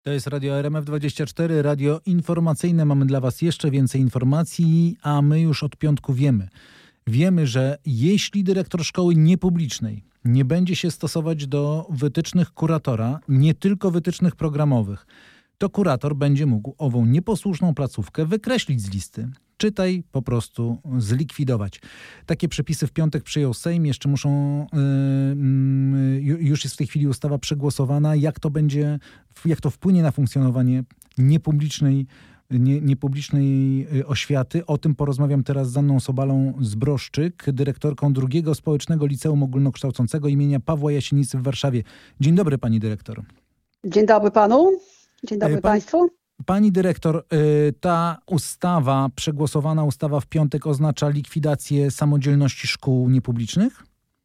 To jest Radio RMF24, radio informacyjne. Mamy dla Was jeszcze więcej informacji, a my już od piątku wiemy. Wiemy, że jeśli dyrektor szkoły niepublicznej nie będzie się stosować do wytycznych kuratora, nie tylko wytycznych programowych, to kurator będzie mógł ową nieposłuszną placówkę wykreślić z listy. Czytaj, po prostu zlikwidować. Takie przepisy w piątek przyjął Sejm. Jeszcze już jest w tej chwili ustawa przegłosowana. Jak to wpłynie na funkcjonowanie niepublicznej oświaty? O tym porozmawiam teraz z Anną Sobalą-Zbroszczyk, dyrektorką II Społecznego Liceum Ogólnokształcącego imienia Pawła Jasienicy w Warszawie. Dzień dobry, pani dyrektor. Dzień dobry panu. Dzień dobry państwu. Pani dyrektor, ta ustawa, przegłosowana ustawa w piątek oznacza likwidację samodzielności szkół niepublicznych?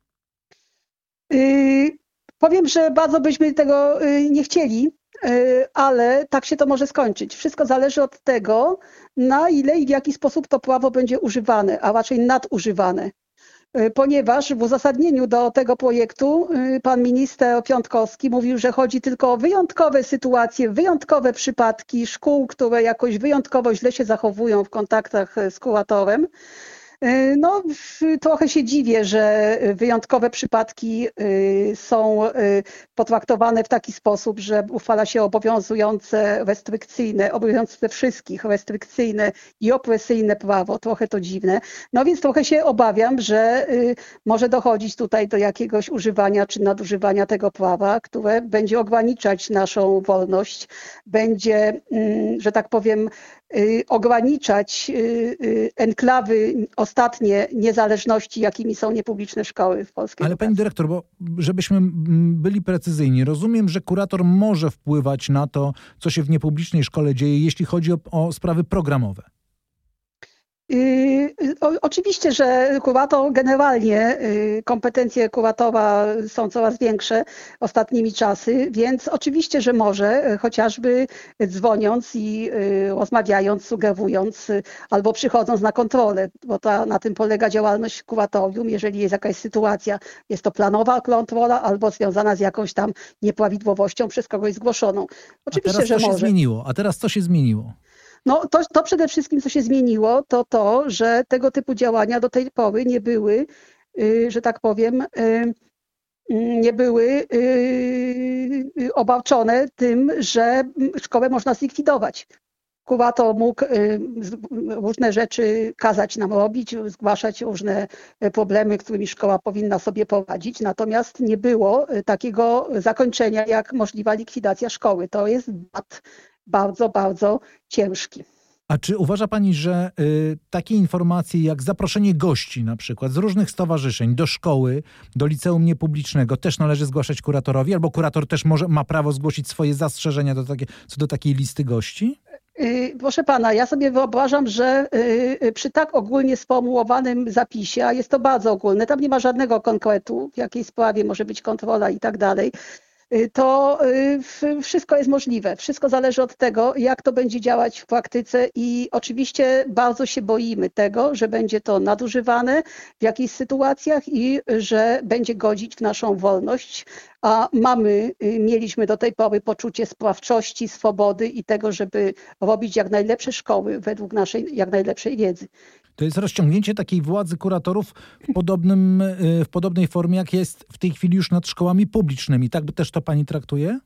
Powiem, że bardzo byśmy tego nie chcieli, ale tak się to może skończyć. Wszystko zależy od tego, na ile i w jaki sposób to prawo będzie używane, a raczej nadużywane. Ponieważ w uzasadnieniu do tego projektu pan minister Piontkowski mówił, że chodzi tylko o wyjątkowe sytuacje, wyjątkowe przypadki szkół, które jakoś wyjątkowo źle się zachowują w kontaktach z kuratorem. No, trochę się dziwię, że wyjątkowe przypadki są potraktowane w taki sposób, że uchwala się obowiązujące wszystkich restrykcyjne i opresyjne prawo. Trochę to dziwne. No więc trochę się obawiam, że może dochodzić tutaj do jakiegoś używania czy nadużywania tego prawa, które będzie ograniczać naszą wolność, będzie, że tak powiem, ograniczać enklawy ostatnie niezależności, jakimi są niepubliczne szkoły w Polsce. Ale pani dyrektor, bo żebyśmy byli precyzyjni, rozumiem, że kurator może wpływać na to, co się w niepublicznej szkole dzieje, jeśli chodzi o sprawy programowe. Oczywiście, że kurator generalnie, kompetencje kuratora są coraz większe ostatnimi czasy, więc oczywiście, że może, chociażby dzwoniąc i rozmawiając, sugerując albo przychodząc na kontrolę, bo na tym polega działalność kuratorium. Jeżeli jest jakaś sytuacja, jest to planowa kontrola albo związana z jakąś tam nieprawidłowością przez kogoś zgłoszoną. Oczywiście, że może. A teraz co się zmieniło? No to przede wszystkim, co się zmieniło, to, że tego typu działania do tej pory nie były, że tak powiem, nie były obarczone tym, że szkołę można zlikwidować. Kurator mógł różne rzeczy kazać nam robić, zgłaszać różne problemy, którymi szkoła powinna sobie poradzić, natomiast nie było takiego zakończenia jak możliwa likwidacja szkoły. To jest bardzo, bardzo ciężki. A czy uważa pani, że takie informacje jak zaproszenie gości na przykład z różnych stowarzyszeń do szkoły, do liceum niepublicznego też należy zgłaszać kuratorowi? Albo kurator też ma prawo zgłosić swoje zastrzeżenia co do takiej listy gości? Proszę pana, ja sobie wyobrażam, że przy tak ogólnie sformułowanym zapisie, a jest to bardzo ogólne, tam nie ma żadnego konkretu, w jakiej sprawie może być kontrola i tak dalej, to wszystko jest możliwe. Wszystko zależy od tego, jak to będzie działać w praktyce i oczywiście bardzo się boimy tego, że będzie to nadużywane w jakichś sytuacjach i że będzie godzić w naszą wolność, a mieliśmy do tej pory poczucie sprawczości, swobody i tego, żeby robić jak najlepsze szkoły według naszej jak najlepszej wiedzy. To jest rozciągnięcie takiej władzy kuratorów w podobnej formie, jak jest w tej chwili już nad szkołami publicznymi. Tak by też to pani traktuje?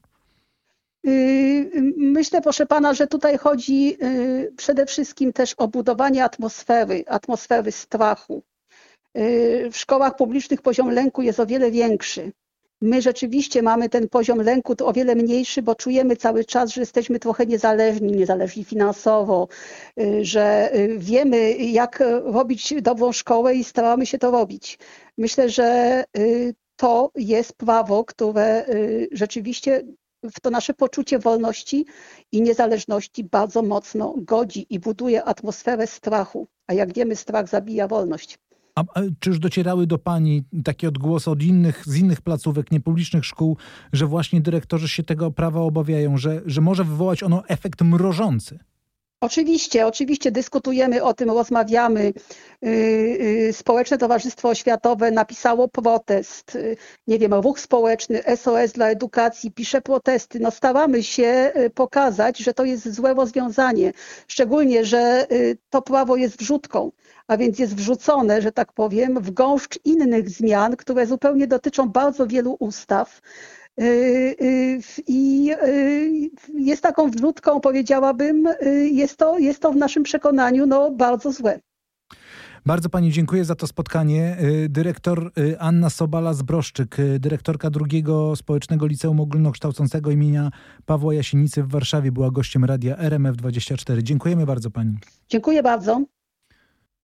Myślę, proszę pana, że tutaj chodzi przede wszystkim też o budowanie atmosfery strachu. W szkołach publicznych poziom lęku jest o wiele większy. My rzeczywiście mamy ten poziom lęku o wiele mniejszy, bo czujemy cały czas, że jesteśmy trochę niezależni finansowo, że wiemy, jak robić dobrą szkołę i staramy się to robić. Myślę, że to jest prawo, które rzeczywiście w to nasze poczucie wolności i niezależności bardzo mocno godzi i buduje atmosferę strachu. A jak wiemy, strach zabija wolność. A czy już docierały do pani takie odgłosy z innych placówek, niepublicznych szkół, że właśnie dyrektorzy się tego prawa obawiają, że może wywołać ono efekt mrożący? Oczywiście dyskutujemy o tym, rozmawiamy. Społeczne Towarzystwo Oświatowe napisało protest. Nie wiem, ruch społeczny, SOS dla edukacji pisze protesty. No staramy się pokazać, że to jest złe rozwiązanie. Szczególnie, że to prawo jest wrzutką, a więc jest wrzucone, że tak powiem, w gąszcz innych zmian, które zupełnie dotyczą bardzo wielu ustaw. I jest taką wrzutką, powiedziałabym, jest to w naszym przekonaniu bardzo złe. Bardzo pani dziękuję za to spotkanie. Dyrektor Anna Sobala-Zbroszczyk, dyrektorka drugiego Społecznego Liceum Ogólnokształcącego imienia Pawła Jasienicy w Warszawie, była gościem radia RMF24. Dziękujemy bardzo pani. Dziękuję bardzo.